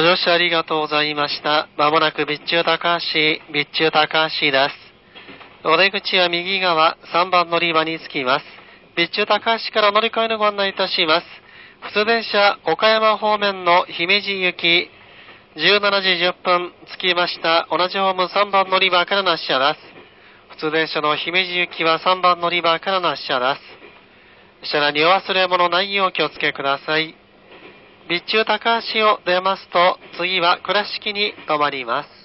乗車ありがとうございました。まもなく備中高橋です。お出口は右側3番乗り場に着きます。備中高橋から乗り換えのご案内いたします。普通電車岡山方面の姫路行き17時10分着きました。同じホーム3番乗り場からの発車です。普通電車の姫路行きは3番乗り場からの発車です。車内にお忘れ物ないようお気をつけください。備中高橋を出ますと次は倉敷に停まります。